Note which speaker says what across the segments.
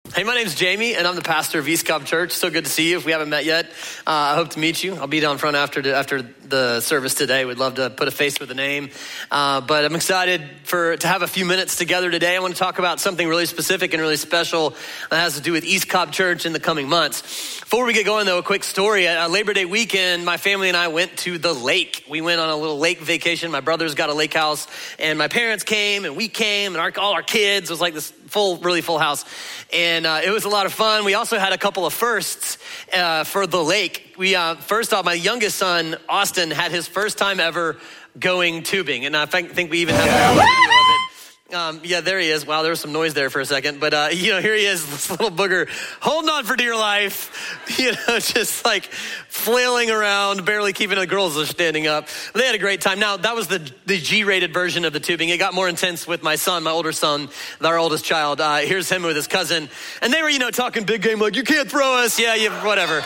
Speaker 1: Hey, my name's Jamie, and I'm the pastor of East Cobb Church. So good to see you. If we haven't met yet, I hope to meet you. I'll be down front after the service today. We'd love to put a face with a name. But I'm excited to have a few minutes together today. I want to talk about something really specific and really special that has to do with East Cobb Church in the coming months. Before we get going, though, a quick story. Labor Day weekend, my family and I went to the lake. We went on a little lake vacation. My brother's got a lake house, and my parents came, and we came, and all our kids. It was like this really full house. And it was a lot of fun. We also had a couple of firsts for the lake. First off, my youngest son, Austin, had his first time ever going tubing. And I think we even have a video of it. Yeah, there he is. Wow, there was some noise there for a second. But, here he is, this little booger, holding on for dear life, just like flailing around, barely keeping the girls standing up. They had a great time. Now, that was the G-rated version of the tubing. It got more intense with my son, my older son, our oldest child. Here's him with his cousin. And they were, talking big game, like, you can't throw us. Yeah, whatever.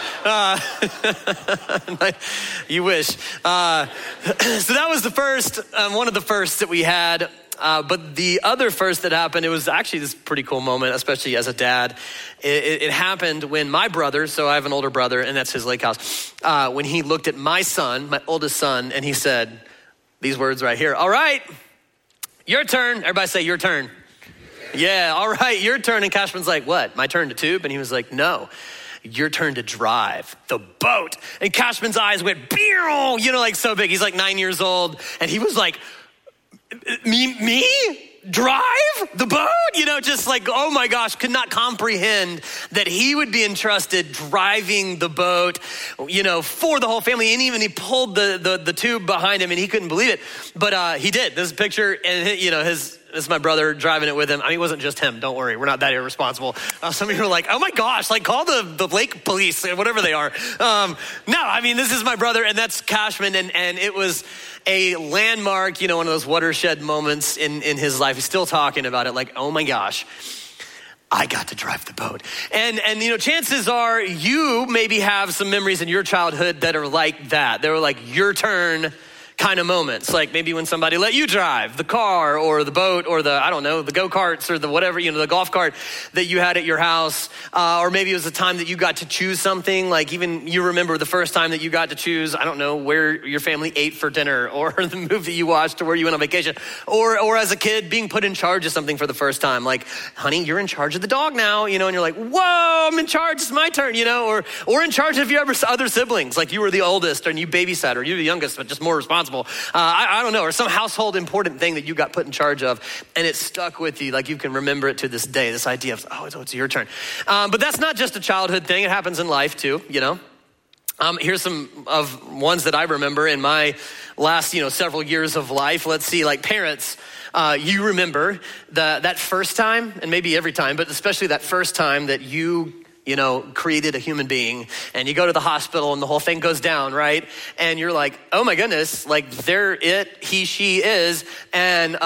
Speaker 1: You wish. So that was the first, one of the firsts that we had. But the other first that happened, it was actually this pretty cool moment, especially as a dad. It happened when my brother, so I have an older brother, and that's his lake house, when he looked at my son, my oldest son, and he said these words right here. All right, your turn. Everybody say your turn. Yeah, all right, your turn. And Cashman's like, what, my turn to tube? And he was like, no. Your turn to drive the boat. And Cashman's eyes went, like so big. He's like 9 years old. And he was like, me? Drive the boat? Just like, oh my gosh, could not comprehend that he would be entrusted driving the boat, for the whole family. And even he pulled the tube behind him and he couldn't believe it. But he did. This picture, and this is my brother driving it with him. I mean, it wasn't just him. Don't worry. We're not that irresponsible. Some of you are like, oh my gosh, like call the lake police, whatever they are. No, I mean, this is my brother, and that's Cashman. And it was a landmark, one of those watershed moments in his life. He's still talking about it like, oh my gosh, I got to drive the boat. And chances are you maybe have some memories in your childhood that are like that. They were like your turn kind of moments, like maybe when somebody let you drive the car or the boat or the go-karts or the whatever, the golf cart that you had at your house. Or maybe it was a time that you got to choose something, like even you remember the first time that you got to choose, where your family ate for dinner or the movie you watched or where you went on vacation. Or as a kid being put in charge of something for the first time, like, honey, you're in charge of the dog now, and you're like, whoa, I'm in charge, it's my turn, or in charge of your other siblings, like you were the oldest and you babysat, or you were the youngest, but just more responsible. I don't know, or some household important thing that you got put in charge of and it stuck with you, like you can remember it to this day, this idea of, it's your turn. But that's not just a childhood thing, it happens in life too, Here's some of ones that I remember in my last, several years of life. Let's see, like parents, you remember that first time, and maybe every time, but especially that first time that you created a human being, and you go to the hospital and the whole thing goes down, right? And you're like, oh my goodness, like he, she is. And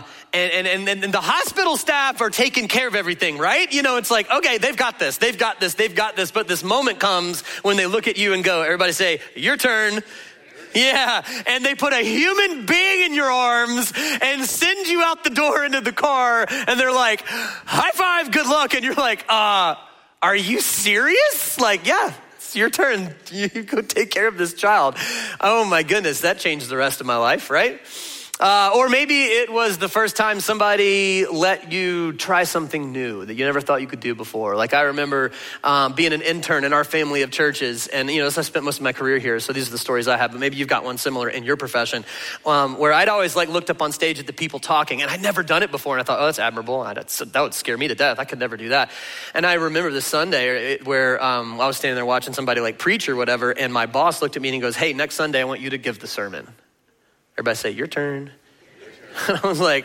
Speaker 1: the hospital staff are taking care of everything, right? It's like, okay, they've got this. But this moment comes when they look at you and go, everybody say, your turn. Yeah, and they put a human being in your arms and send you out the door into the car, and they're like, high five, good luck. And you're like, are you serious? Like, yeah, it's your turn. You go take care of this child. Oh my goodness, that changed the rest of my life, right? Or maybe it was the first time somebody let you try something new that you never thought you could do before. Like I remember being an intern in our family of churches, and so I spent most of my career here, so these are the stories I have, but maybe you've got one similar in your profession, where I'd always looked up on stage at the people talking, and I'd never done it before, and I thought, that's admirable, that would scare me to death. I could never do that. And I remember this Sunday where I was standing there watching somebody preach or whatever, and my boss looked at me and he goes, hey, next Sunday I want you to give the sermon. Everybody say, your turn. I was like,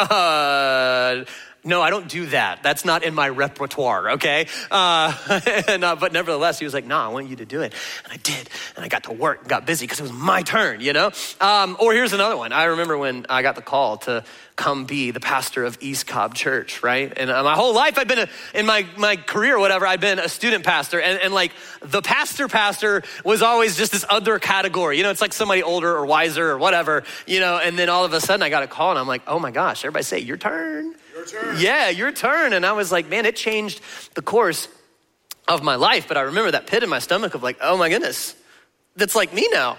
Speaker 1: no, I don't do that. That's not in my repertoire, okay? But nevertheless, he was like, I want you to do it. And I did. And I got to work, got busy because it was my turn, Or here's another one. I remember when I got the call to come be the pastor of East Cobb Church, right? And my whole life I've been, in my career or whatever, I've been a student pastor. And like the pastor was always just this other category. It's like somebody older or wiser or whatever, and then all of a sudden I got a call and I'm like, oh my gosh, everybody say, your turn. Your turn. Yeah, your turn. And I was like, man, it changed the course of my life. But I remember that pit in my stomach of like, oh my goodness, that's like me now,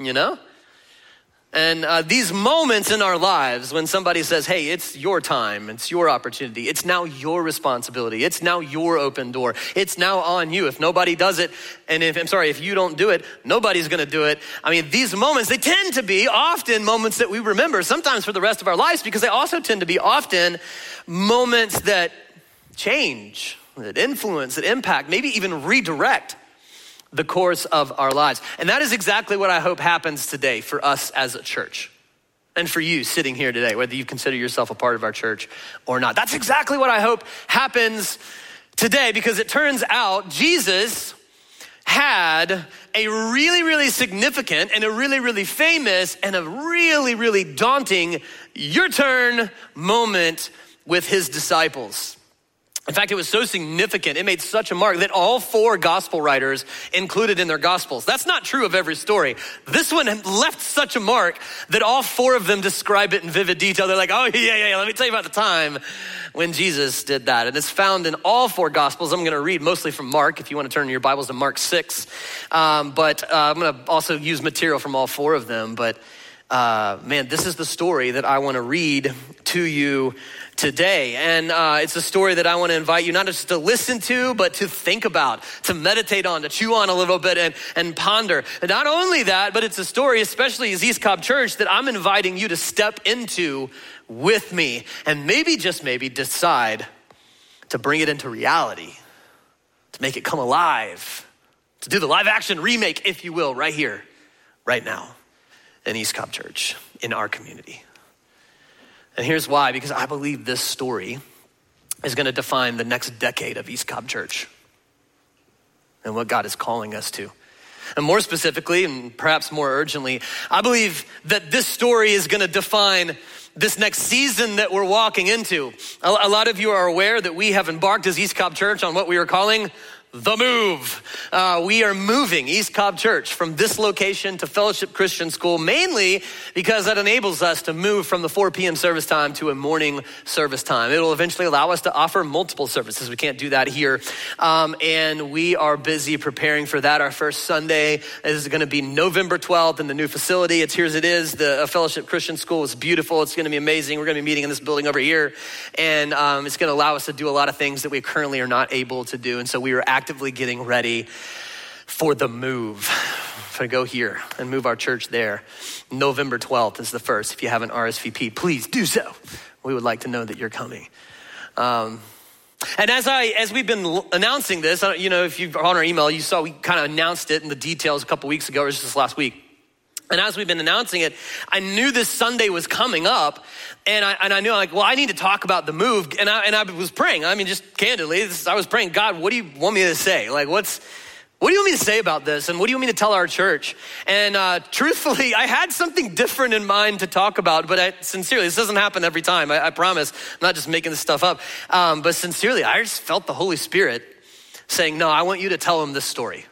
Speaker 1: And these moments in our lives when somebody says, hey, it's your time, it's your opportunity, it's now your responsibility, it's now your open door, it's now on you. If nobody does it, and if you don't do it, nobody's gonna do it. I mean, these moments, they tend to be often moments that we remember, sometimes for the rest of our lives, because they also tend to be often moments that change, that influence, that impact, maybe even redirect the course of our lives. And that is exactly what I hope happens today for us as a church. And for you sitting here today, whether you consider yourself a part of our church or not. That's exactly what I hope happens today, because it turns out Jesus had a really, really significant and a really, really famous and a really, really daunting your turn moment with his disciples. In fact, it was so significant, it made such a mark that all 4 gospel writers included in their gospels. That's not true of every story. This one left such a mark that all 4 of them describe it in vivid detail. They're like, oh yeah, let me tell you about the time when Jesus did that. And it's found in all 4 gospels. I'm gonna read mostly from Mark, if you wanna turn your Bibles to Mark 6. But I'm gonna also use material from all 4 of them. But man, this is the story that I wanna read to you today. And it's a story that I want to invite you not just to listen to, but to think about, to meditate on, to chew on a little bit and ponder. And not only that, but it's a story, especially as East Cobb Church, that I'm inviting you to step into with me and maybe, just maybe, decide to bring it into reality, to make it come alive, to do the live action remake, if you will, right here, right now in East Cobb Church, in our community. And here's why, because I believe this story is gonna define the next decade of East Cobb Church and what God is calling us to. And more specifically, and perhaps more urgently, I believe that this story is gonna define this next season that we're walking into. A lot of you are aware that we have embarked as East Cobb Church on what we are calling the move. We are moving East Cobb Church from this location to Fellowship Christian School, mainly because that enables us to move from the 4 p.m. service time to a morning service time. It'll eventually allow us to offer multiple services. We can't do that here. And we are busy preparing for that. Our first Sunday is gonna be November 12th in the new facility. Here it is. The Fellowship Christian School is beautiful. It's gonna be amazing. We're gonna be meeting in this building over here. And it's gonna allow us to do a lot of things that we currently are not able to do. And so we are actively getting ready for the move, to go here and move our church there. November 12th is the first. If you haven't RSVP, please do so. We would like to know that you're coming. And as we've been announcing this, if you've on our email, you saw we kind of announced it in the details a couple weeks ago, or just this last week. And as we've been announcing it, I knew this Sunday was coming up, and I knew, I need to talk about the move. And I was praying. I mean, just candidly, I was praying, God, what do you want me to say? What do you want me to say about this? And what do you want me to tell our church? And truthfully, I had something different in mind to talk about, but sincerely, this doesn't happen every time. I promise. I'm not just making this stuff up. But sincerely, I just felt the Holy Spirit saying, no, I want you to tell them this story.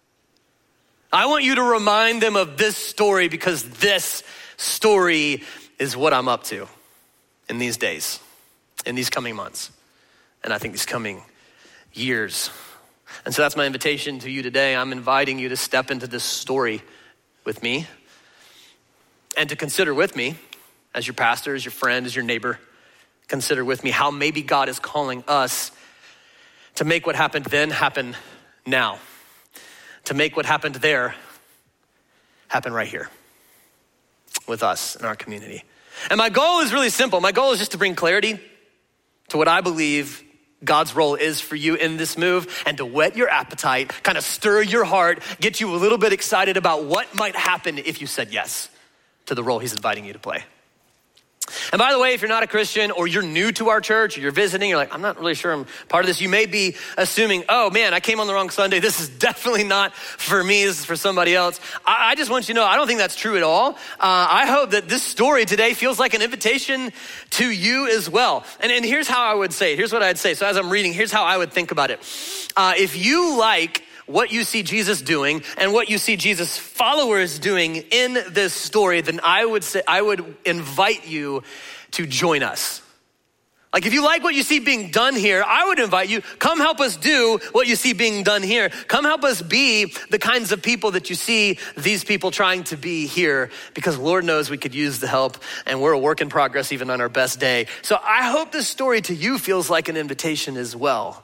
Speaker 1: I want you to remind them of this story, because this story is what I'm up to in these days, in these coming months, and I think these coming years. And so that's my invitation to you today. I'm inviting you to step into this story with me and to consider with me, as your pastor, as your friend, as your neighbor, consider with me how maybe God is calling us to make what happened then happen now. To make what happened there happen right here with us in our community. And my goal is really simple. My goal is just to bring clarity to what I believe God's role is for you in this move, and to whet your appetite, kind of stir your heart, get you a little bit excited about what might happen if you said yes to the role he's inviting you to play. And by the way, if you're not a Christian or you're new to our church or you're visiting, you're like, I'm not really sure I'm part of this. You may be assuming, oh man, I came on the wrong Sunday. This is definitely not for me. This is for somebody else. I just want you to know, I don't think that's true at all. I hope that this story today feels like an invitation to you as well. And here's how I would say it. Here's what I'd say. So as I'm reading, here's how I would think about it. If you like what you see Jesus doing and what you see Jesus' followers doing in this story, then I would invite you to join us. Like if you like what you see being done here, I would invite you, come help us do what you see being done here. Come help us be the kinds of people that you see these people trying to be here, because Lord knows we could use the help and we're a work in progress even on our best day. So I hope this story to you feels like an invitation as well.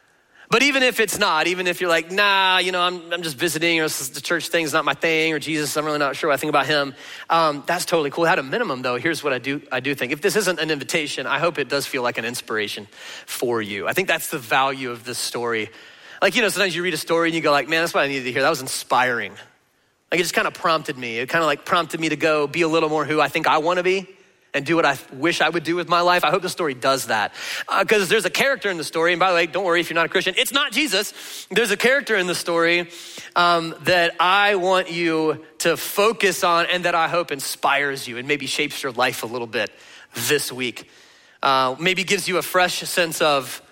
Speaker 1: But even if it's not, even if you're like, nah, I'm just visiting, or the church thing's not my thing, or Jesus, I'm really not sure what I think about him, that's totally cool. At a minimum though, here's what I do think. If this isn't an invitation, I hope it does feel like an inspiration for you. I think that's the value of this story. Like, sometimes you read a story and you go like, man, that's what I needed to hear. That was inspiring. Like it just kind of prompted me. It kind of like prompted me to go be a little more who I think I want to be and do what I wish I would do with my life. I hope the story does that. Because there's a character in the story, and by the way, don't worry if you're not a Christian, it's not Jesus. There's a character in the story that I want you to focus on and that I hope inspires you and maybe shapes your life a little bit this week. Maybe gives you a fresh sense of,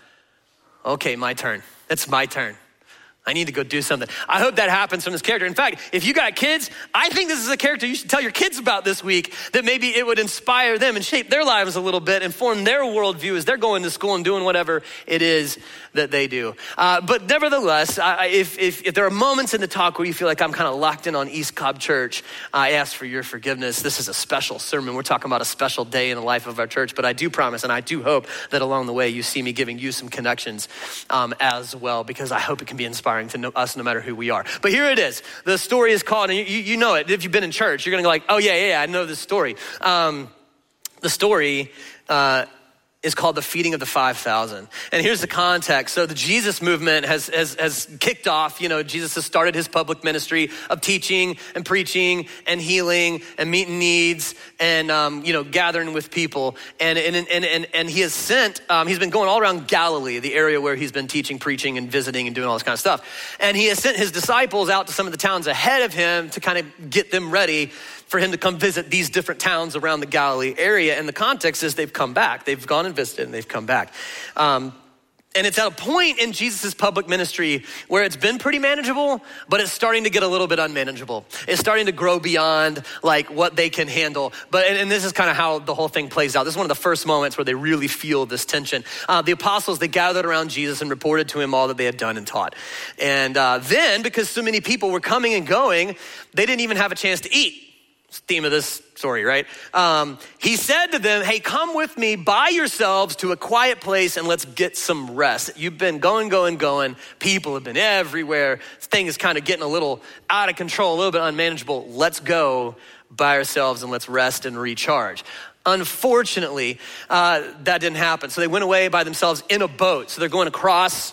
Speaker 1: okay, my turn. It's my turn. I need to go do something. I hope that happens from this character. In fact, if you got kids, I think this is a character you should tell your kids about this week, that maybe it would inspire them and shape their lives a little bit and form their worldview as they're going to school and doing whatever it is that they do. But nevertheless, if there are moments in the talk where you feel like I'm kind of locked in on East Cobb Church, I ask for your forgiveness. This is a special sermon. We're talking about a special day in the life of our church, but I do promise and I do hope that along the way you see me giving you some connections as well, because I hope it can be inspiring to know us no matter who we are. But here it is. The story is called, and you know it. If you've been in church, you're gonna go like, oh yeah, I know this story. The story is called the feeding of the 5,000. And here's the context. So the Jesus movement has kicked off. Jesus has started his public ministry of teaching and preaching and healing and meeting needs and gathering with people. And he has sent, he's been going all around Galilee, the area where he's been teaching, preaching, and visiting and doing all this kind of stuff. And he has sent his disciples out to some of the towns ahead of him to kind of get them ready for him to come visit these different towns around the Galilee area. And the context is they've come back. They've gone and visited and they've come back. And it's at a point in Jesus's public ministry where it's been pretty manageable, but it's starting to get a little bit unmanageable. It's starting to grow beyond like what they can handle. And this is kind of how the whole thing plays out. This is one of the first moments where they really feel this tension. The apostles, they gathered around Jesus and reported to him all that they had done and taught. And then because so many people were coming and going, they didn't even have a chance to eat. It's the theme of this story, right? He said to them, hey, come with me by yourselves to a quiet place and let's get some rest. You've been going. People have been everywhere. This thing is kind of getting a little out of control, a little bit unmanageable. Let's go by ourselves and let's rest and recharge. Unfortunately, that didn't happen. So they went away by themselves in a boat. So they're going across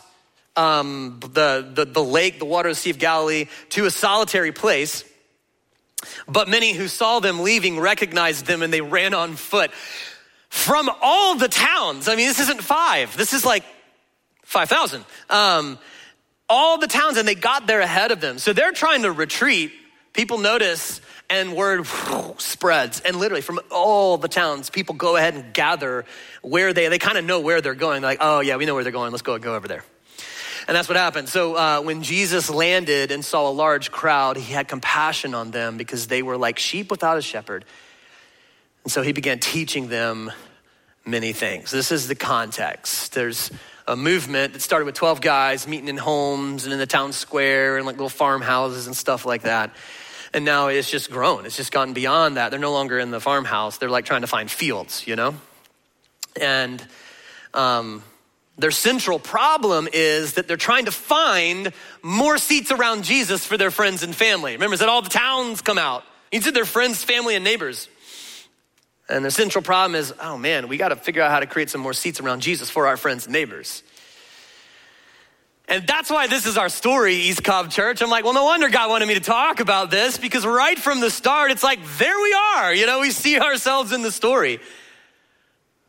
Speaker 1: the lake, the water of the Sea of Galilee, to a solitary place. But many who saw them leaving recognized them and they ran on foot from all the towns. I mean, this isn't 5. This is like 5,000. All the towns, and they got there ahead of them. So they're trying to retreat. People notice and word spreads. And literally from all the towns, people go ahead and gather where they kind of know where they're going. They're like, oh yeah, we know where they're going. Let's go over there. And that's what happened. So when Jesus landed and saw a large crowd, he had compassion on them because they were like sheep without a shepherd. And so he began teaching them many things. This is the context. There's a movement that started with 12 guys meeting in homes and in the town square and like little farmhouses and stuff like that. And now it's just grown. It's just gotten beyond that. They're no longer in the farmhouse. They're like trying to find fields, And their central problem is that they're trying to find more seats around Jesus for their friends and family. Remember, that all the towns come out. He said their friends, family, and neighbors. And the central problem is, oh man, we got to figure out how to create some more seats around Jesus for our friends and neighbors. And that's why this is our story, East Cobb Church. I'm like, well, no wonder God wanted me to talk about this, because right from the start, it's like, there we are. We see ourselves in the story.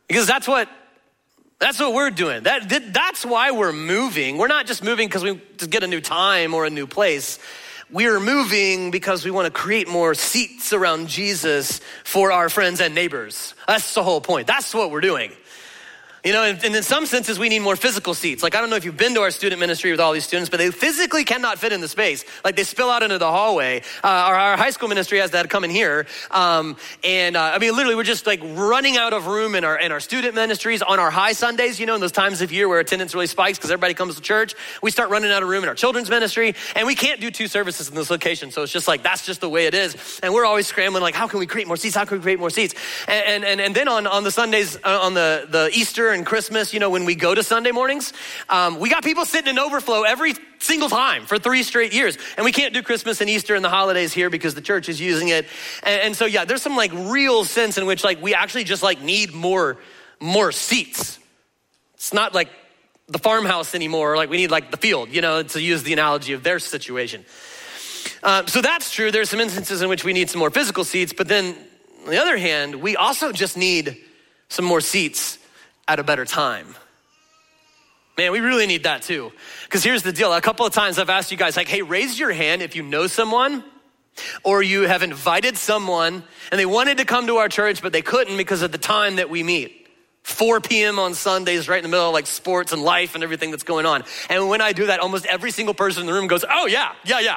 Speaker 1: Because that's what we're doing. That's why we're moving. We're not just moving because we just get a new time or a new place. We're moving because we want to create more seats around Jesus for our friends and neighbors. That's the whole point. That's what we're doing. You know, and in some senses, we need more physical seats. Like, I don't know if you've been to our student ministry with all these students, but they physically cannot fit in the space. Like, they spill out into the hallway. Our high school ministry has that come in here. I mean, literally, we're just like running out of room in our student ministries on our high Sundays, you know, in those times of year where attendance really spikes because everybody comes to church. We start running out of room in our children's ministry, and we can't do 2 services in this location. So it's just like, that's just the way it is. And we're always scrambling, like, how can we create more seats? How can we create more seats? And then on the Sundays, on the Easter and Christmas, you know, when we go to Sunday mornings, we got people sitting in overflow every single time for 3 straight years. And we can't do Christmas and Easter and the holidays here because the church is using it. And so, yeah, there's some like real sense in which like we actually just like need more seats. It's not like the farmhouse anymore. Like we need like the field, you know, to use the analogy of their situation. So that's true. There's some instances in which we need some more physical seats, but then on the other hand, we also just need some more seats at a better time. Man, we really need that too. Because here's the deal. A couple of times I've asked you guys, like, hey, raise your hand if you know someone or you have invited someone and they wanted to come to our church, but they couldn't because of the time that we meet. 4 p.m. on Sundays, right in the middle of like sports and life and everything that's going on. And when I do that, almost every single person in the room goes, oh yeah.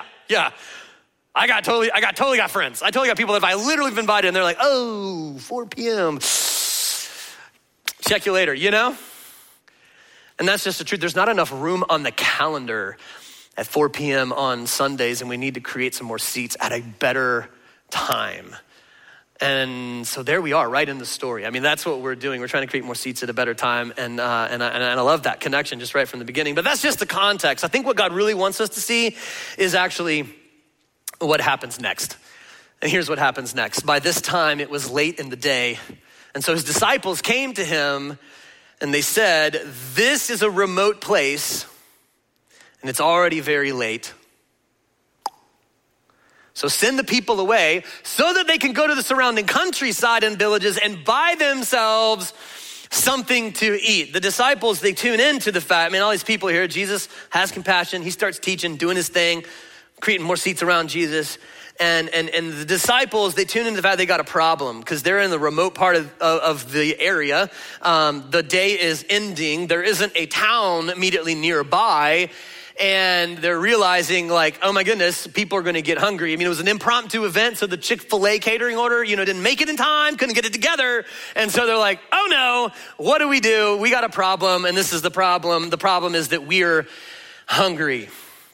Speaker 1: I totally got friends. I totally got people that I literally have invited and they're like, oh, 4 p.m. Check you later, you know? And that's just the truth. There's not enough room on the calendar at 4 p.m. on Sundays, and we need to create some more seats at a better time. And so there we are, right in the story. I mean, that's what we're doing. We're trying to create more seats at a better time, and I love that connection just right from the beginning. But that's just the context. I think what God really wants us to see is actually what happens next. And here's what happens next. By this time, it was late in the day, and so his disciples came to him and they said, this is a remote place and it's already very late. So send the people away so that they can go to the surrounding countryside and villages and buy themselves something to eat. The disciples, they tune into the fact, all these people here, Jesus has compassion. He starts teaching, doing his thing, creating more seats around Jesus. And the disciples, they tune into the fact they got a problem because they're in the remote part of the area. The day is ending. There isn't a town immediately nearby. And they're realizing like, oh my goodness, people are gonna get hungry. It was an impromptu event. So the Chick-fil-A catering order, didn't make it in time, couldn't get it together. And so they're like, oh no, what do? We got a problem. And this is the problem. The problem is that we're hungry.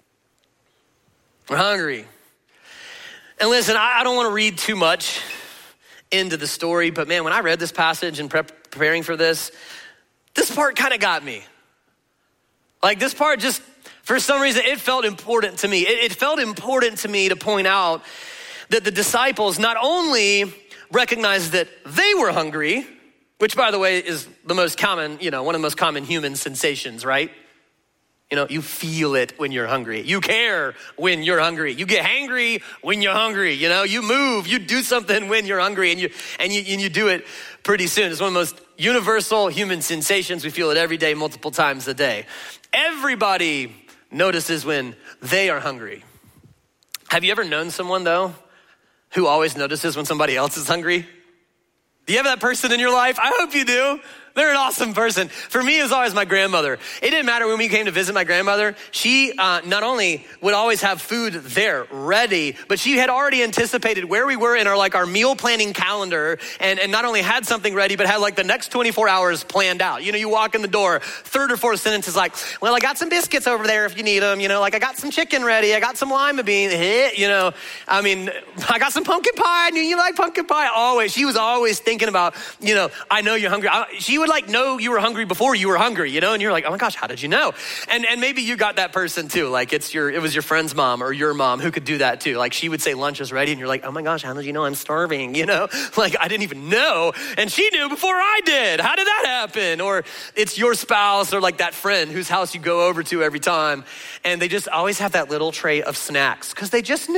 Speaker 1: We're hungry. And listen, I don't want to read too much into the story, but man, when I read this passage and preparing for this part kind of got me. Like this part just, for some reason, it felt important to me. It felt important to me to point out that the disciples not only recognized that they were hungry, which by the way is the most common, one of the most common human sensations, right? You feel it when you're hungry. You care when you're hungry. You get hangry when you're hungry. You move, you do something when you're hungry, and you do it pretty soon. It's one of the most universal human sensations. We feel it every day, multiple times a day. Everybody notices when they are hungry. Have you ever known someone though who always notices when somebody else is hungry? Do you have that person in your life? I hope you do. They're an awesome person. For me, it was always my grandmother. It didn't matter when we came to visit my grandmother. She not only would always have food there ready, but she had already anticipated where we were in our meal planning calendar and not only had something ready, but had like the next 24 hours planned out. You walk in the door, third or fourth sentence is like, well, I got some biscuits over there if you need them. I got some chicken ready. I got some lima beans. I got some pumpkin pie. I knew you like pumpkin pie. Always. She was always thinking about, I know you're hungry. She would know you were hungry before you were hungry, and you're like, oh my gosh, how did you know? And maybe you got that person too. Like it was your friend's mom or your mom who could do that too. Like she would say lunch is ready and you're like, oh my gosh, how did you know I'm starving? Like I didn't even know. And she knew before I did. How did that happen? Or it's your spouse or like that friend whose house you go over to every time. And they just always have that little tray of snacks because they just knew.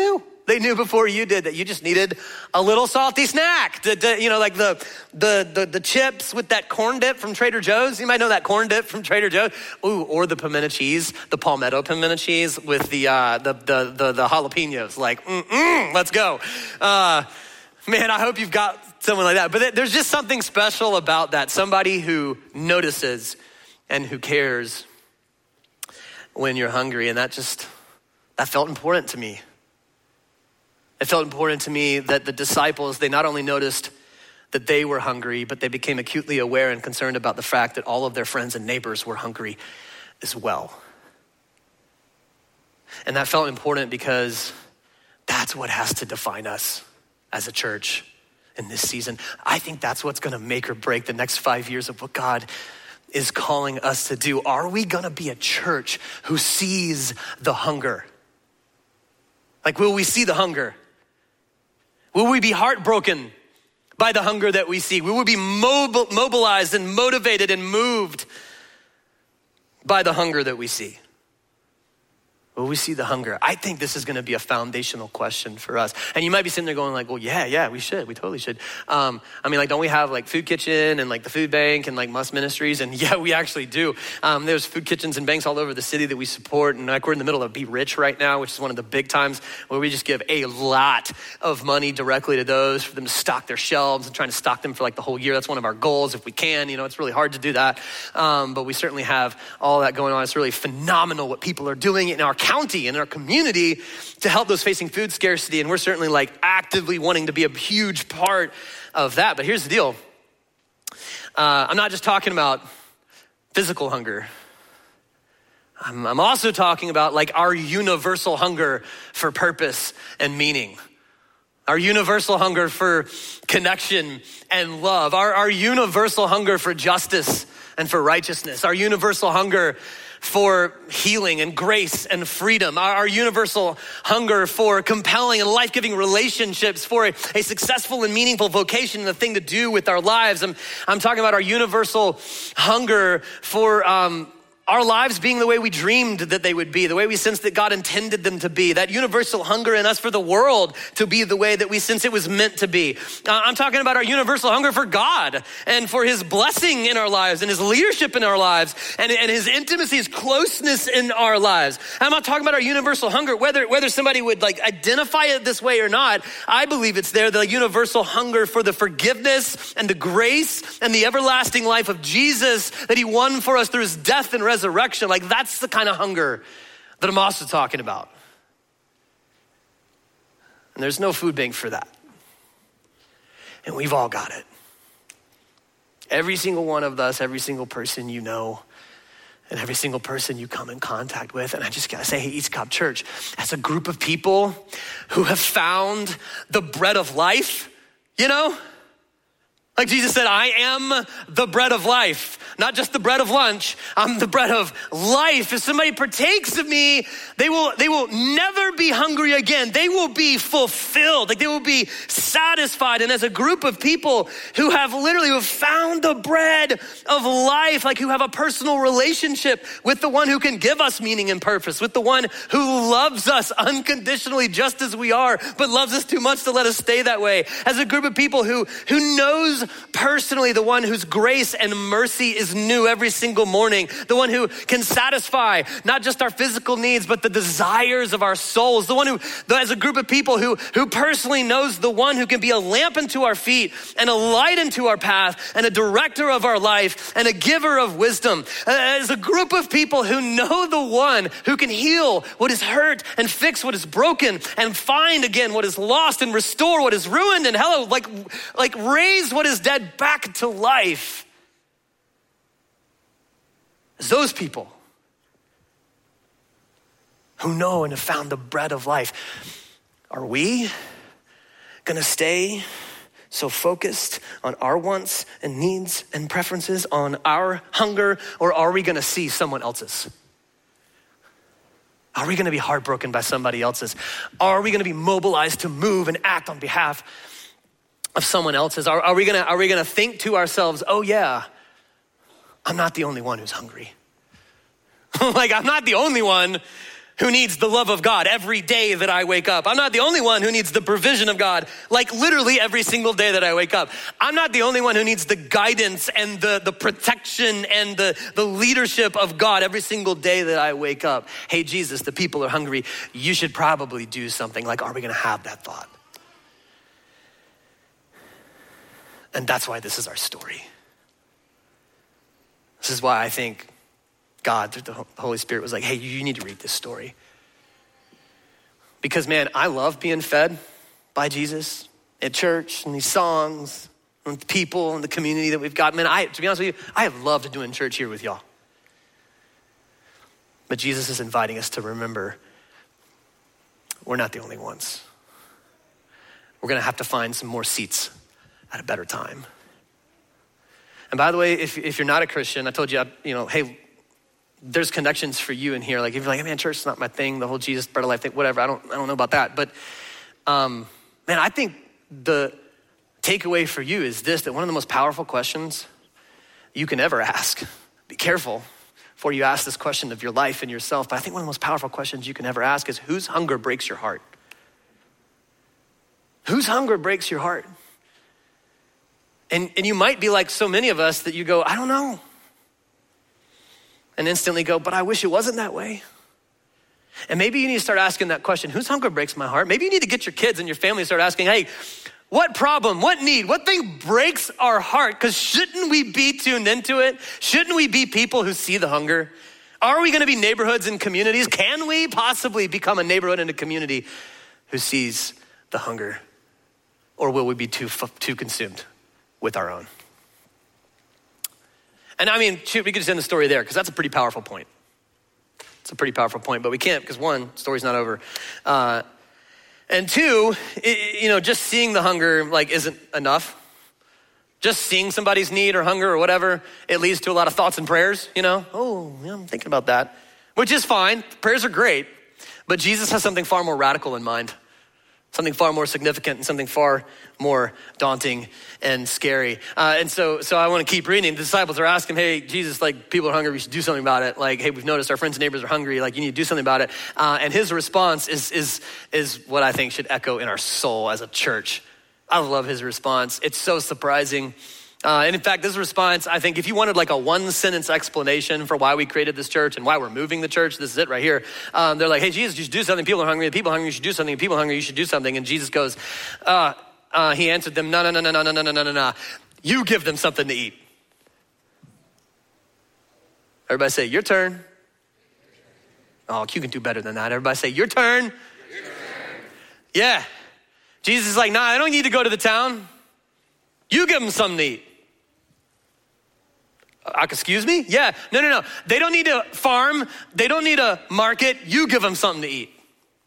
Speaker 1: They knew before you did that you just needed a little salty snack. Like the chips with that corn dip from Trader Joe's. You might know that corn dip from Trader Joe's. Ooh, or the pimento cheese, the palmetto pimento cheese with the jalapenos. Like, let's go. Man, I hope you've got someone like that. But there's just something special about that. Somebody who notices and who cares when you're hungry. And that felt important to me. It felt important to me that the disciples, they not only noticed that they were hungry, but they became acutely aware and concerned about the fact that all of their friends and neighbors were hungry as well. And that felt important because that's what has to define us as a church in this season. I think that's what's gonna make or break the next 5 years of what God is calling us to do. Are we gonna be a church who sees the hunger? Like, will we see the hunger? Will we be heartbroken by the hunger that we see? Will we be mobilized and motivated and moved by the hunger that we see? Will we see the hunger? I think this is gonna be a foundational question for us. And you might be sitting there going like, well, yeah, we should. We totally should. Don't we have like Food Kitchen and like the Food Bank and like Must Ministries? And yeah, we actually do. There's food kitchens and banks all over the city that we support. And like we're in the middle of Be Rich right now, which is one of the big times where we just give a lot of money directly to those for them to stock their shelves and trying to stock them for like the whole year. That's one of our goals if we can. It's really hard to do that. But we certainly have all that going on. It's really phenomenal what people are doing in our county and our community to help those facing food scarcity. And we're certainly like actively wanting to be a huge part of that. But here's the deal. I'm not just talking about physical hunger. I'm also talking about like our universal hunger for purpose and meaning. Our universal hunger for connection and love. Our universal hunger for justice and for righteousness. Our universal hunger for healing and grace and freedom. Our universal hunger for compelling and life-giving relationships, for a successful and meaningful vocation and a thing to do with our lives. I'm talking about our universal hunger for our lives being the way we dreamed that they would be, the way we sensed that God intended them to be, that universal hunger in us for the world to be the way that we sense it was meant to be. I'm talking about our universal hunger for God and for his blessing in our lives and his leadership in our lives and his intimacy, his closeness in our lives. I'm not talking about our universal hunger, whether somebody would like identify it this way or not. I believe it's there, the universal hunger for the forgiveness and the grace and the everlasting life of Jesus that he won for us through his death and resurrection. Like that's the kind of hunger that I'm also talking about. And there's no food bank for that. And we've all got it. Every single one of us, every single person you know, and every single person you come in contact with. And I just gotta say, hey, East Cobb Church, as a group of people who have found the bread of life, like Jesus said, I am the bread of life, not just the bread of lunch. I'm the bread of life. If somebody partakes of me, they will never be hungry again. They will be fulfilled. Like they will be satisfied. And as a group of people who have found the bread of life, like who have a personal relationship with the one who can give us meaning and purpose, with the one who loves us unconditionally just as we are, but loves us too much to let us stay that way. As a group of people who knows personally the one whose grace and mercy is new every single morning, the one who can satisfy not just our physical needs, but the desires of our souls, the one who, as a group of people who personally knows the one who can be a lamp unto our feet and a light unto our path and a director of our life and a giver of wisdom. As a group of people who know the one who can heal what is hurt and fix what is broken and find again what is lost and restore what is ruined and like raise what is dead back to life. As those people who know and have found the bread of life, are we gonna stay so focused on our wants and needs and preferences, on our hunger, or are we gonna see someone else's? Are we gonna be heartbroken by somebody else's? Are we gonna be mobilized to move and act on behalf of someone else's? Are we gonna think to ourselves, oh yeah, I'm not the only one who's hungry. Like I'm not the only one who needs the love of God every day that I wake up. I'm not the only one who needs the provision of God, like literally every single day that I wake up. I'm not the only one who needs the guidance and the protection and the leadership of God every single day that I wake up. Hey, Jesus, the people are hungry. You should probably do something. Like, are we gonna have that thought? And that's why this is our story. This is why I think God, through the Holy Spirit, was like, hey, you need to read this story. Because man, I love being fed by Jesus at church and these songs and the people and the community that we've got. Man, to be honest with you, I have loved doing church here with y'all. But Jesus is inviting us to remember we're not the only ones. We're gonna have to find some more seats at a better time. And by the way, if you're not a Christian, I told you, hey, there's connections for you in here. Like if you're like, man, church is not my thing, the whole Jesus bread of life thing, whatever. I don't know about that. But man, I think the takeaway for you is this, that one of the most powerful questions you can ever ask, be careful before you ask this question of your life and yourself, but I think one of the most powerful questions you can ever ask is, whose hunger breaks your heart? Whose hunger breaks your heart? And you might be like so many of us that you go, I don't know. And instantly go, but I wish it wasn't that way. And maybe you need to start asking that question, whose hunger breaks my heart? Maybe you need to get your kids and your family and start asking, hey, what problem, what need, what thing breaks our heart? Because shouldn't we be tuned into it? Shouldn't we be people who see the hunger? Are we gonna be neighborhoods and communities? Can we possibly become a neighborhood and a community who sees the hunger? Or will we be too consumed with our own? And I mean, shoot, we could just end the story there because that's a pretty powerful point. It's a pretty powerful point, but we can't because one, story's not over. And two, just seeing the hunger like isn't enough. Just seeing somebody's need or hunger or whatever, it leads to a lot of thoughts and prayers, Oh, yeah, I'm thinking about that, which is fine. Prayers are great, but Jesus has something far more radical in mind. Something far more significant and something far more daunting and scary. And so I want to keep reading. The disciples are asking, hey, Jesus, like people are hungry, we should do something about it. Like, hey, we've noticed our friends and neighbors are hungry, like you need to do something about it. And his response is what I think should echo in our soul as a church. I love his response. It's so surprising. And in fact, this response, I think if you wanted like a one sentence explanation for why we created this church and why we're moving the church, this is it right here. They're like, hey, Jesus, you should do something. People are hungry. The people are hungry, you should do something. The people are hungry, you should do something. And Jesus goes, he answered them, no. You give them something to eat. Everybody say, your turn. Oh, you can do better than that. Everybody say, your turn. Your turn. Yeah. Jesus is like, nah, I don't need to go to the town. You give them something to eat. Excuse me? Yeah, no. They don't need a farm. They don't need a market. You give them something to eat.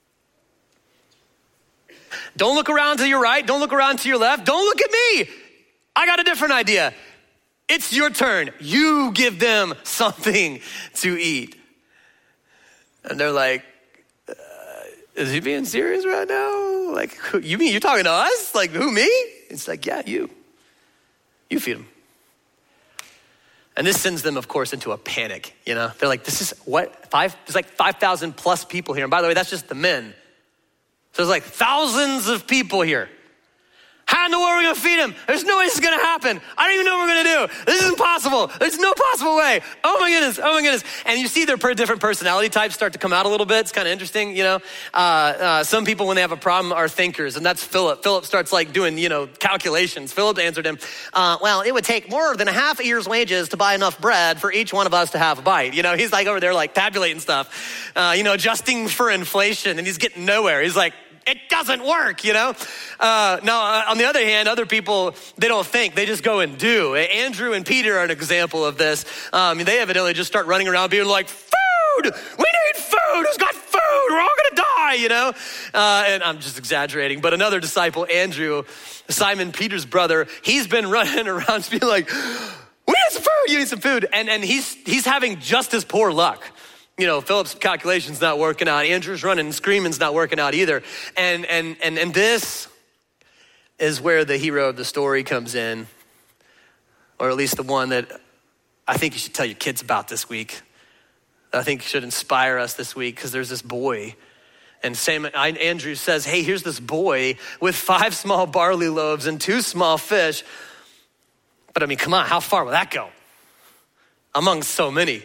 Speaker 1: Don't look around to your right. Don't look around to your left. Don't look at me. I got a different idea. It's your turn. You give them something to eat. And they're like, is he being serious right now? Like, you mean you're talking to us? Like, who, me? It's like, yeah, you. You feed them. And this sends them, of course, into a panic, They're like, this is what? There's like 5,000 plus people here. And by the way, that's just the men. So there's like thousands of people here. How in the world are we gonna feed them? There's no way this is gonna happen. I don't even know what we're gonna do. This is impossible. There's no possible way. Oh my goodness. And you see their different personality types start to come out a little bit. It's kind of interesting, Some people, when they have a problem, are thinkers, and that's Philip. Philip starts like doing, calculations. Philip answered him, well, it would take more than a half a year's wages to buy enough bread for each one of us to have a bite. He's like over there like tabulating stuff, adjusting for inflation, and he's getting nowhere. He's like, it doesn't work, Now, on the other hand, other people, they don't think, they just go and do. Andrew and Peter are an example of this. They evidently just start running around being like, food! We need food! Who's got food? We're all gonna die, And I'm just exaggerating, but another disciple, Andrew, Simon Peter's brother, he's been running around being like, we need some food, you need some food. And he's having just as poor luck. Philip's calculation's not working out. Andrew's running and screaming's not working out either. And this is where the hero of the story comes in, or at least the one that I think you should tell your kids about this week. that I think should inspire us this week, because there's this boy. And Andrew says, hey, here's this boy with 5 small barley loaves and 2 small fish. But I mean, come on, how far will that go? Among so many.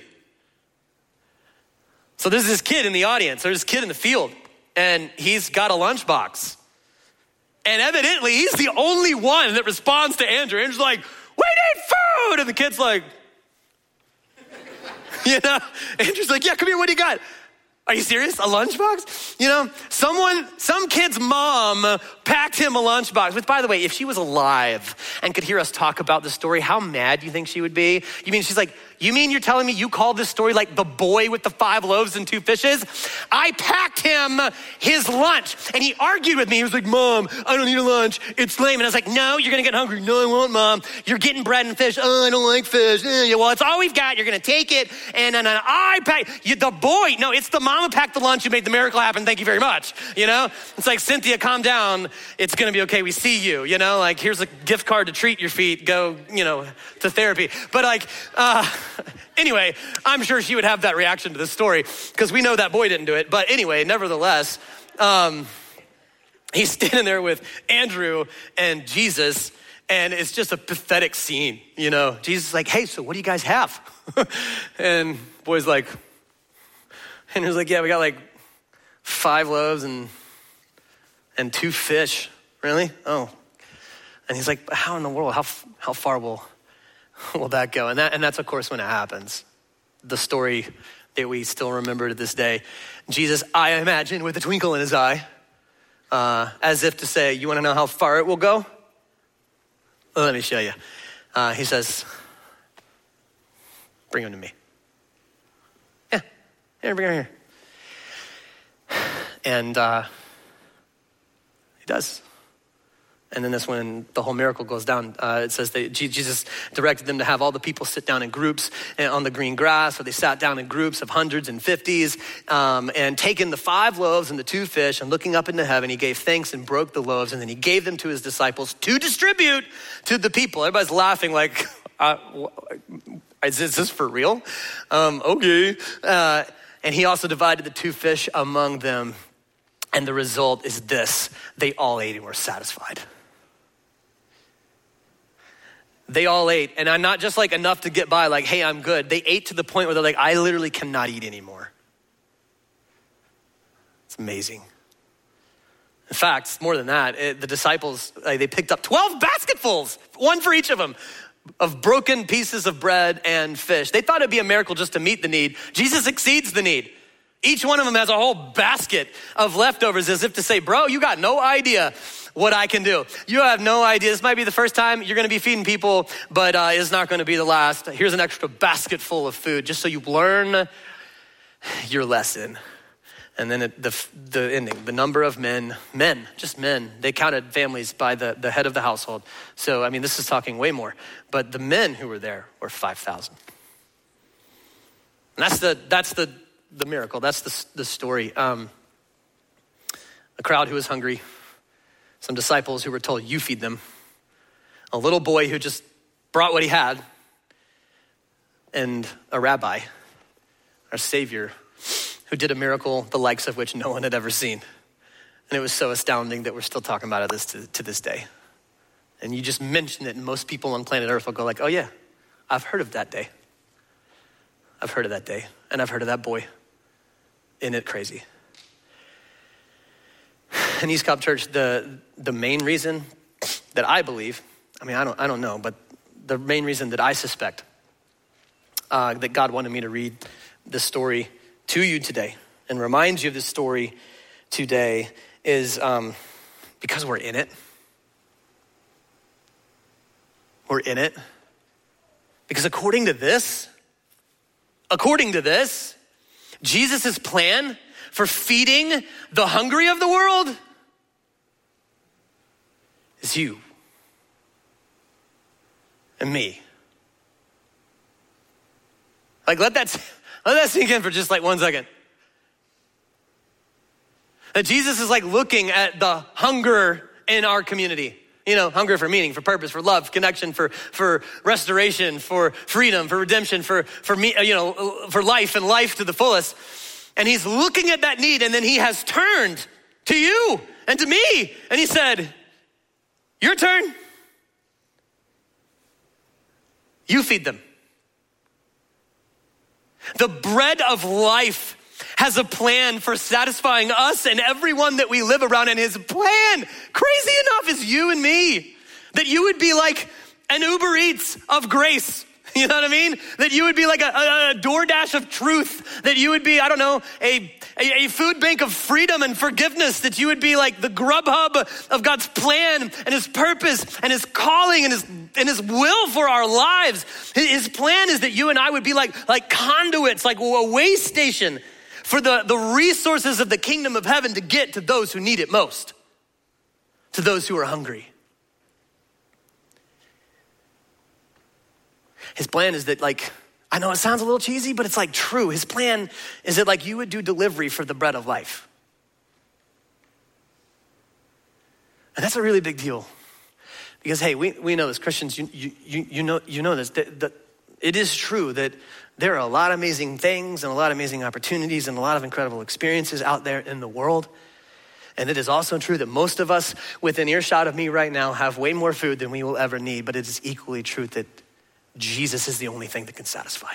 Speaker 1: So there's this kid in the audience, there's this kid in the field, and he's got a lunchbox. And evidently, he's the only one that responds to Andrew. Andrew's like, we need food! And the kid's like, Andrew's like, yeah, come here, what do you got? Are you serious? A lunchbox? Some kid's mom packed him a lunchbox, which, by the way, if she was alive and could hear us talk about the story, how mad do you think she would be? She's like, you mean you're telling me you called this story like the boy with the 5 loaves and 2 fishes? I packed him his lunch, and he argued with me. He was like, Mom, I don't need a lunch. It's lame. And I was like, no, you're gonna get hungry. No, I won't, Mom. You're getting bread and fish. Oh, I don't like fish. Well, it's all we've got. You're gonna take it. And I packed, the boy, no, it's the mom who packed the lunch who made the miracle happen. Thank you very much. It's like, Cynthia, calm down. It's gonna be okay. We see you, like, here's a gift card to treat your feet. Go, to therapy. But anyway, I'm sure she would have that reaction to this story, because we know that boy didn't do it. But anyway, nevertheless, he's standing there with Andrew and Jesus, and it's just a pathetic scene, Jesus is like, hey, so what do you guys have? And boy's like, Andrew's like, yeah, we got like 5 loaves and 2 fish. Really? Oh. And he's like, how in the world, how far will that go? And that's of course when it happens. The story that we still remember to this day. Jesus, I imagine, with a twinkle in his eye, as if to say, you wanna know how far it will go? Well, let me show you. He says, bring him to me. Yeah, here, bring him here. And he does. And then that's when the whole miracle goes down. It says that Jesus directed them to have all the people sit down in groups on the green grass. So they sat down in groups of hundreds and 50s, and taking the 5 loaves and the 2 fish and looking up into heaven, he gave thanks and broke the loaves, and then he gave them to his disciples to distribute to the people. Everybody's laughing like, is this for real? Okay. And he also divided the 2 fish among them. And the result is this: they all ate and were satisfied. They all ate, and I'm not just like enough to get by, like, hey, I'm good. They ate to the point where they're like, I literally cannot eat anymore. It's amazing. In fact, it's more than that. The disciples, they picked up 12 basketfuls, 1 for each of them, of broken pieces of bread and fish. They thought it'd be a miracle just to meet the need. Jesus exceeds the need. Each one of them has a whole basket of leftovers, as if to say, bro, you got no idea what I can do. You have no idea. This might be the first time you're gonna be feeding people, but it's not gonna be the last. Here's an extra basket full of food, just so you learn your lesson. And then the ending, the number of men, just men. They counted families by the head of the household. So, I mean, this is talking way more. But the men who were there were 5,000. And that's the miracle. That's the story. A crowd who was hungry. Some disciples who were told, you feed them. A little boy who just brought what he had. And a rabbi, our Savior, who did a miracle the likes of which no one had ever seen. And it was so astounding that we're still talking about it to this day. And you just mention it and most people on planet Earth will go like, oh yeah, I've heard of that day. I've heard of that day. And I've heard of that boy. Isn't it crazy? In East Cobb Church, the main reason that I believe, I mean, I don't know, but the main reason that I suspect that God wanted me to read this story to you today and remind you of this story today is because we're in it. We're in it. Because according to this, Jesus' plan for feeding the hungry of the world is you and me. Like, let that sink in for just like 1 second. That Jesus is like looking at the hunger in our community. Hunger for meaning, for purpose, for love, connection, for restoration, for freedom, for redemption, for life and life to the fullest. And he's looking at that need, and then he has turned to you and to me, and he said, your turn. You feed them. The bread of life has a plan for satisfying us and everyone that we live around, and his plan, crazy enough, is you and me. That you would be like an Uber Eats of grace. You know what I mean? That you would be like a DoorDash of truth. That you would be, a food bank of freedom and forgiveness. That you would be like the Grubhub of God's plan and his purpose and his calling and his will for our lives. His plan is that you and I would be like conduits, like a way station for the resources of the kingdom of heaven to get to those who need it most, to those who are hungry. His plan is that, I know it sounds a little cheesy, but it's true. His plan is that you would do delivery for the bread of life. And that's a really big deal. Because, hey, we know as Christians, you know this, that it is true that there are a lot of amazing things and a lot of amazing opportunities and a lot of incredible experiences out there in the world. And it is also true that most of us within earshot of me right now have way more food than we will ever need, but it is equally true that Jesus is the only thing that can satisfy.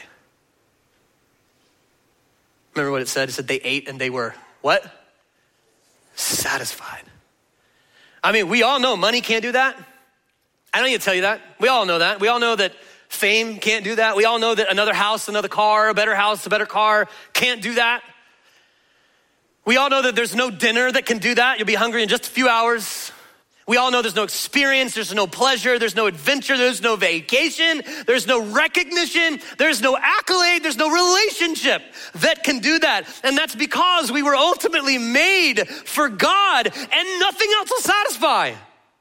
Speaker 1: Remember what it said? It said they ate and they were, what? Satisfied. I mean, we all know money can't do that. I don't need to tell you that. We all know that. We all know that fame can't do that. We all know that another house, another car, a better house, a better car can't do that. We all know that there's no dinner that can do that. You'll be hungry in just a few hours. We all know there's no experience, there's no pleasure, there's no adventure, there's no vacation, there's no recognition, there's no accolade, there's no relationship that can do that. And that's because we were ultimately made for God and nothing else will satisfy.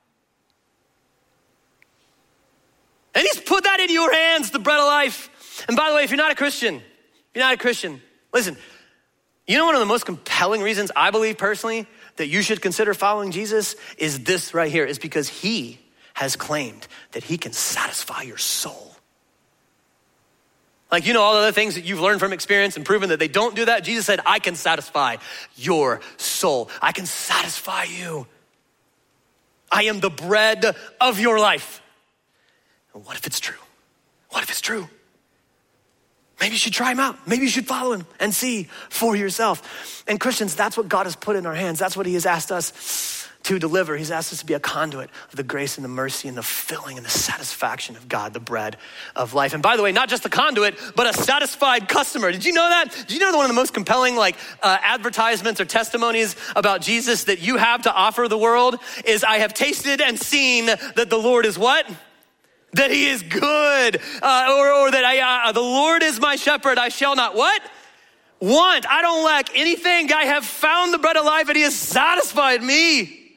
Speaker 1: And he's put that in your hands, the bread of life. And by the way, if you're not a Christian, listen, you know one of the most compelling reasons I believe personally that you should consider following Jesus is this right here, is because he has claimed that he can satisfy your soul. All the other things that you've learned from experience and proven that they don't do that. Jesus said, I can satisfy your soul. I can satisfy you. I am the bread of your life. And what if it's true? What if it's true? Maybe you should try him out. Maybe you should follow him and see for yourself. And Christians, that's what God has put in our hands. That's what he has asked us to deliver. He's asked us to be a conduit of the grace and the mercy and the filling and the satisfaction of God, the bread of life. And by the way, not just a conduit, but a satisfied customer. Did you know that? Did you know that one of the most compelling advertisements or testimonies about Jesus that you have to offer the world is, I have tasted and seen that the Lord is what? That he is good, or that the Lord is my shepherd, I shall not what? Want. I don't lack anything. I have found the bread of life and he has satisfied me.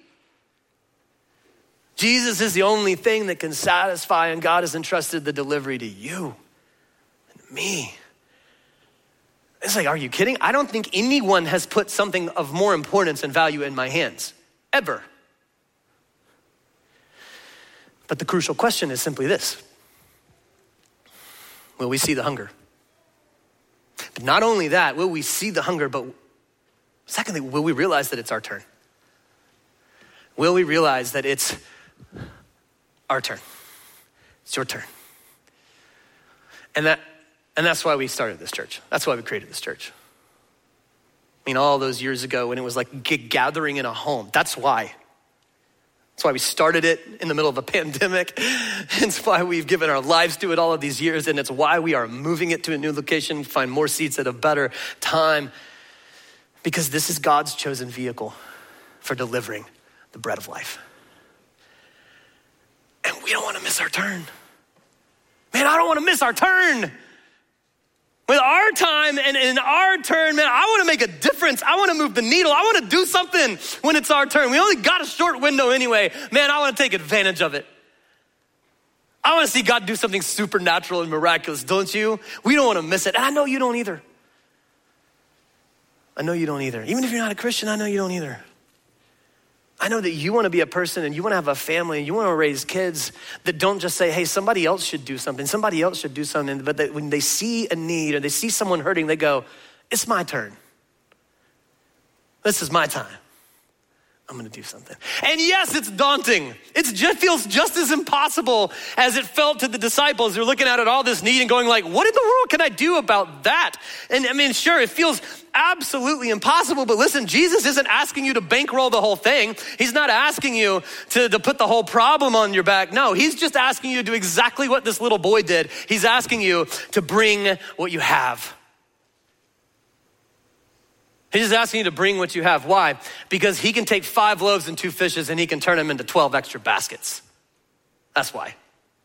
Speaker 1: Jesus is the only thing that can satisfy, and God has entrusted the delivery to you and me. It's are you kidding? I don't think anyone has put something of more importance and value in my hands, ever. But the crucial question is simply this: will we see the hunger? But not only that, will we see the hunger, but secondly, will we realize that it's our turn? Will we realize that it's our turn? It's your turn. And that's why we started this church. That's why we created this church. All those years ago when it was like gathering in a home. That's why. That's why we started it in the middle of a pandemic. It's why we've given our lives to it all of these years. And it's why we are moving it to a new location, find more seats at a better time. Because this is God's chosen vehicle for delivering the bread of life. And we don't want to miss our turn. Man, I don't want to miss our turn. With our time and in our turn, man, I want to make a difference. I want to move the needle. I want to do something when it's our turn. We only got a short window anyway. Man, I want to take advantage of it. I want to see God do something supernatural and miraculous, don't you? We don't want to miss it. And I know you don't either. Even if you're not a Christian, I know you don't either. I know that you want to be a person and you want to have a family and you want to raise kids that don't just say, hey, somebody else should do something, but that when they see a need or they see someone hurting, they go, it's my turn. This is my time. I'm gonna do something. And yes, it's daunting. It just feels just as impossible as it felt to the disciples who are looking at all this need and going like, what in the world can I do about that? And I mean, sure, it feels absolutely impossible, but listen, Jesus isn't asking you to bankroll the whole thing. He's not asking you to put the whole problem on your back. No, he's just asking you to do exactly what this little boy did. He's asking you to bring what you have. He's just asking you to bring what you have. Why? Because he can take 5 loaves and 2 fishes and he can turn them into 12 extra baskets. That's why.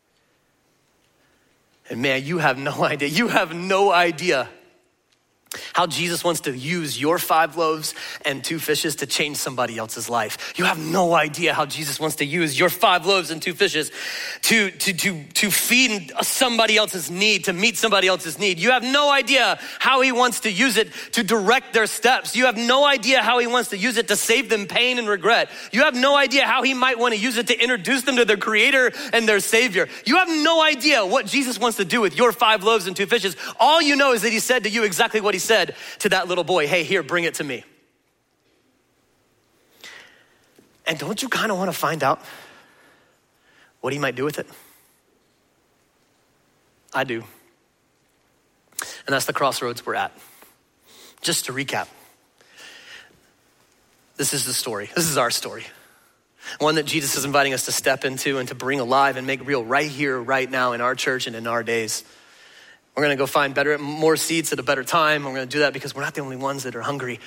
Speaker 1: And man, you have no idea. You have no idea how Jesus wants to use your 5 loaves and 2 fishes to change somebody else's life. You have no idea how Jesus wants to use your 5 loaves and 2 fishes to feed somebody else's need, to meet somebody else's need. You have no idea how he wants to use it to direct their steps. You have no idea how he wants to use it to save them pain and regret. You have no idea how he might want to use it to introduce them to their creator and their savior. You have no idea what Jesus wants to do with your 5 loaves and 2 fishes. All you know is that he said to you exactly what he said to that little boy. Hey, here, bring it to me. And don't you kind of want to find out what he might do with it? I do. And that's the crossroads we're at. Just to recap, this is the story. This is our story. One that Jesus is inviting us to step into and to bring alive and make real right here, right now in our church and in our days. We're gonna go find more seats at a better time. We're gonna do that because we're not the only ones that are hungry.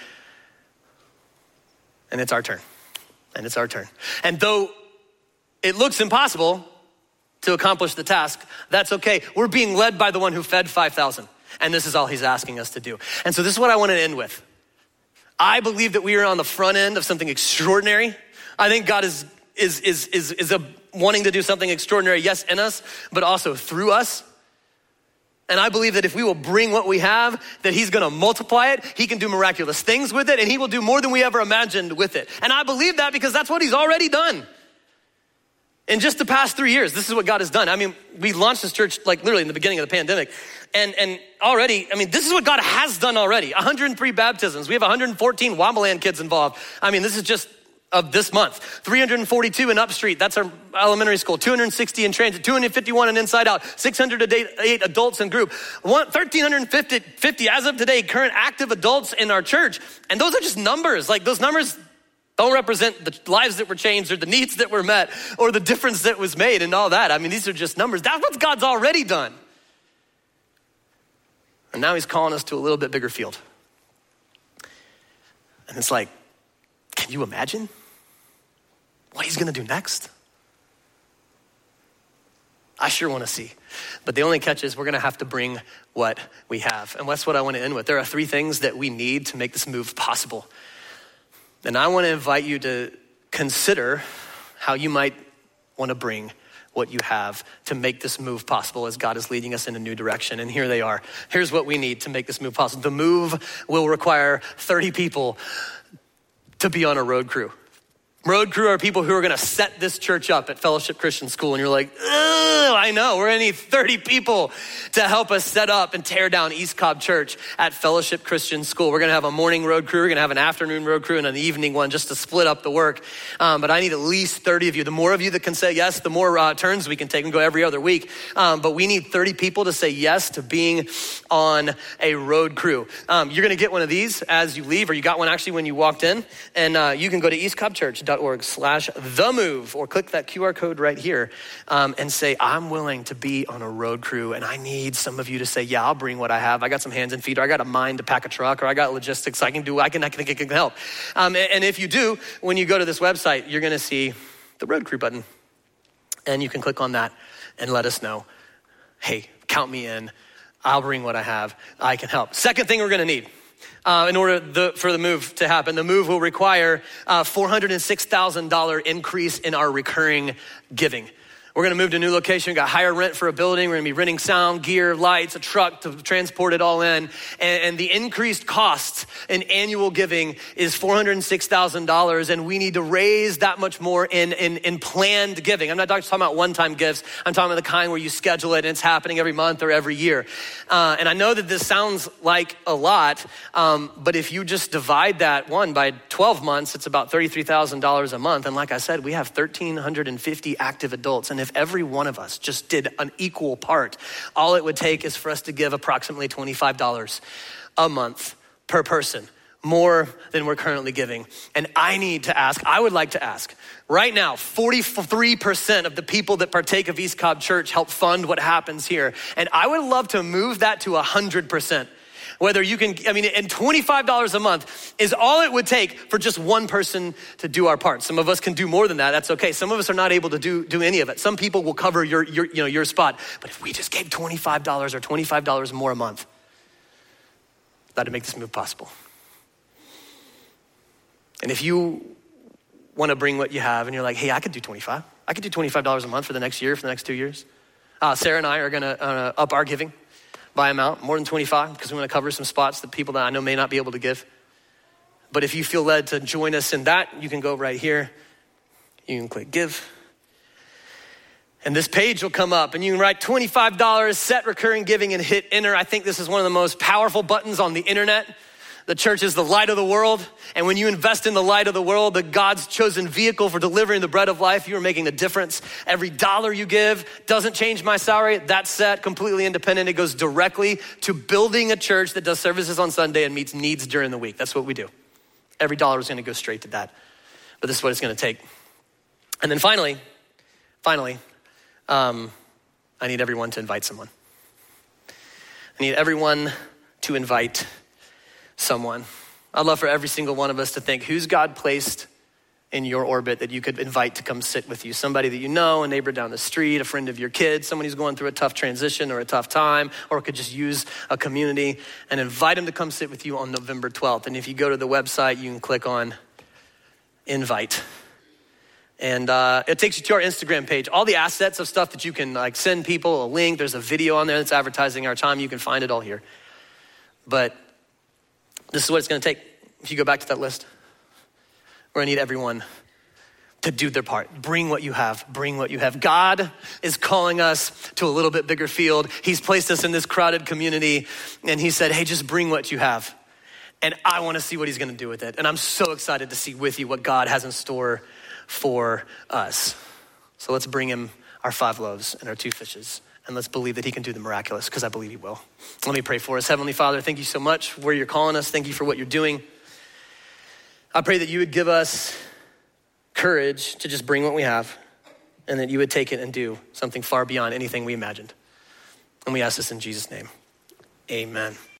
Speaker 1: And it's our turn. And it's our turn. And though it looks impossible to accomplish the task, that's okay. We're being led by the one who fed 5,000. And this is all he's asking us to do. And so this is what I want to end with. I believe that we are on the front end of something extraordinary. I think God is wanting to do something extraordinary, yes, in us, but also through us. And I believe that if we will bring what we have, that he's gonna multiply it, he can do miraculous things with it, and he will do more than we ever imagined with it. And I believe that because that's what he's already done. In just the past 3 years, this is what God has done. I mean, we launched this church like literally in the beginning of the pandemic. And already, I mean, this is what God has done already. 103 baptisms. We have 114 Wombaland kids involved. I mean, this is just of this month. 342 in Upstreet, that's our elementary school. 260 in transit, 251 in Inside Out, 608 adults in group, 1,350 as of today, current active adults in our church. And those are just numbers. Like those numbers don't represent the lives that were changed or the needs that were met or the difference that was made and all that. I mean, these are just numbers. That's what God's already done. And now he's calling us to a little bit bigger field. And it's like, can you imagine what he's gonna do next? I sure wanna see. But the only catch is we're gonna have to bring what we have. And that's what I wanna end with. There are 3 things that we need to make this move possible. And I wanna invite you to consider how you might wanna bring what you have to make this move possible as God is leading us in a new direction. And here they are. Here's what we need to make this move possible. The move will require 30 people to be on a road crew. Road crew are people who are gonna set this church up at Fellowship Christian School. And you're like, I know, we're gonna need 30 people to help us set up and tear down East Cobb Church at Fellowship Christian School. We're gonna have a morning road crew, we're gonna have an afternoon road crew and an evening one just to split up the work. But I need at least 30 of you. The more of you that can say yes, the more turns we can take and go every other week. But we need 30 people to say yes to being on a road crew. You're gonna get one of these as you leave, or you got one actually when you walked in. And you can go to eastcobbchurch.org/themove or click that QR code right here and say, I'm willing to be on a road crew, and I need some of you to say, yeah, I'll bring what I have. I got some hands and feet, or I got a mind to pack a truck, or I got logistics I can help. And if you do, when you go to this website, you're gonna see the road crew button, and you can click on that and let us know, hey, count me in. I'll bring what I have. I can help. Second thing we're gonna need, in order for the move to happen, the move will require a $406,000 increase in our recurring giving. We're gonna move to a new location. We got higher rent for a building. We're gonna be renting sound, gear, lights, a truck to transport it all in. And the increased cost in annual giving is $406,000. And we need to raise that much more in planned giving. I'm not just talking about one-time gifts. I'm talking about the kind where you schedule it and it's happening every month or every year. And I know that this sounds like a lot, but if you just divide that by 12 months, it's about $33,000 a month. And like I said, we have 1,350 active adults. And if every one of us just did an equal part, all it would take is for us to give approximately $25 a month per person, more than we're currently giving. And I would like to ask, right now, 43% of the people that partake of East Cobb Church help fund what happens here. And I would love to move that to 100%. Whether you can, and $25 a month is all it would take for just one person to do our part. Some of us can do more than that, that's okay. Some of us are not able to do any of it. Some people will cover your spot. But if we just gave $25 or $25 more a month, that'd make this move possible. And if you wanna bring what you have and you're like, hey, I could do 25. I could do $25 a month for the next year, for the next 2 years. Sarah and I are gonna up our giving by amount, more than 25, because we want to cover some spots that people that I know may not be able to give. But if you feel led to join us in that, you can go right here. You can click give. And this page will come up and you can write $25, set recurring giving and hit enter. I think this is one of the most powerful buttons on the internet. The church is the light of the world. And when you invest in the light of the world, the God's chosen vehicle for delivering the bread of life, you are making a difference. Every dollar you give doesn't change my salary. That's set, completely independent. It goes directly to building a church that does services on Sunday and meets needs during the week. That's what we do. Every dollar is gonna go straight to that. But this is what it's gonna take. And then finally, I need everyone to invite someone. I need everyone to invite someone. I'd love for every single one of us to think, who's God placed in your orbit that you could invite to come sit with you? Somebody that you know, a neighbor down the street, a friend of your kids, someone who's going through a tough transition or a tough time, or could just use a community, and invite them to come sit with you on November 12th. And if you go to the website, you can click on invite. And it takes you to our Instagram page. All the assets of stuff that you can send people, a link, there's a video on there that's advertising our time. You can find it all here. But this is what it's gonna take. If you go back to that list, we're gonna need everyone to do their part. Bring what you have, bring what you have. God is calling us to a little bit bigger field. He's placed us in this crowded community and he said, hey, just bring what you have. And I wanna see what he's gonna do with it. And I'm so excited to see with you what God has in store for us. So let's bring him our 5 loaves and our 2 fishes. And let's believe that he can do the miraculous, because I believe he will. Let me pray for us. Heavenly Father, thank you so much for where you're calling us. Thank you for what you're doing. I pray that you would give us courage to just bring what we have, and that you would take it and do something far beyond anything we imagined. And we ask this in Jesus' name. Amen.